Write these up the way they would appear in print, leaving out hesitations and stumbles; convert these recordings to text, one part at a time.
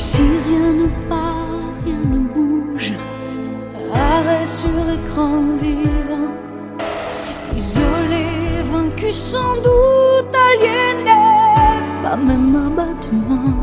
Ici rien ne parle, rien ne bouge. Arrêt sur écran vivant. Isolé, vaincu sans doute, aliéné, pas même un bâtiment.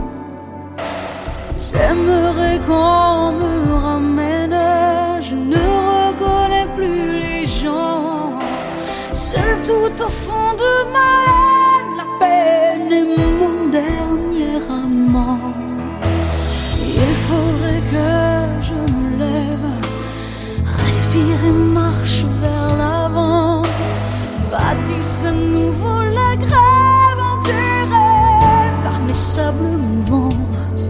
J'aimerais qu'on me ramène, je ne reconnais plus les gens. Seul tout au fond de ma haine, la peine est mon dernier amant. Il faudrait que je me lève, respire et marche vers l'avant. Bâtisse à nouveau la grève enterrée par mes sables mouvants.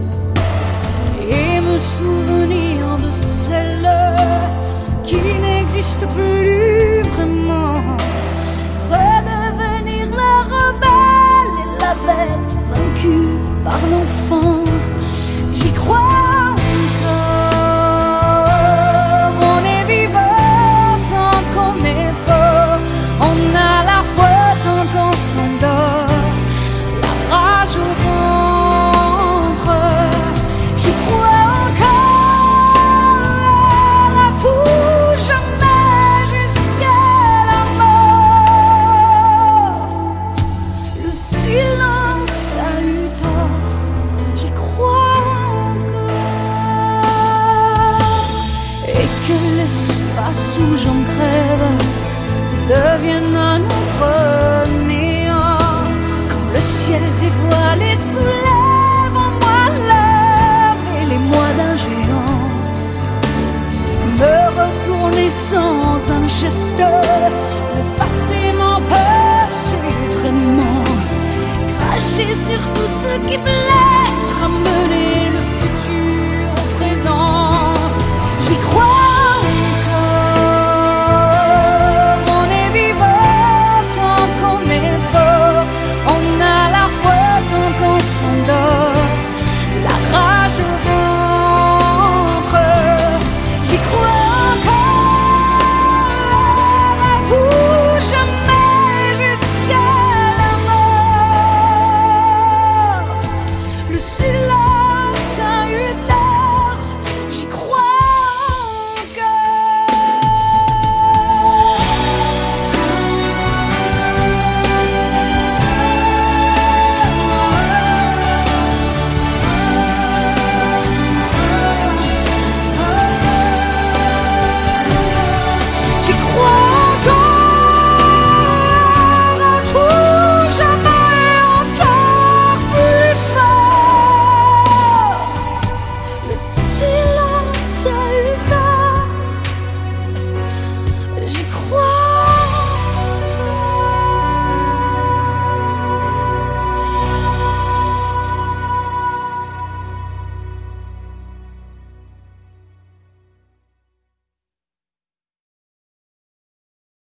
Et me souvenir de celle qui n'existe plus.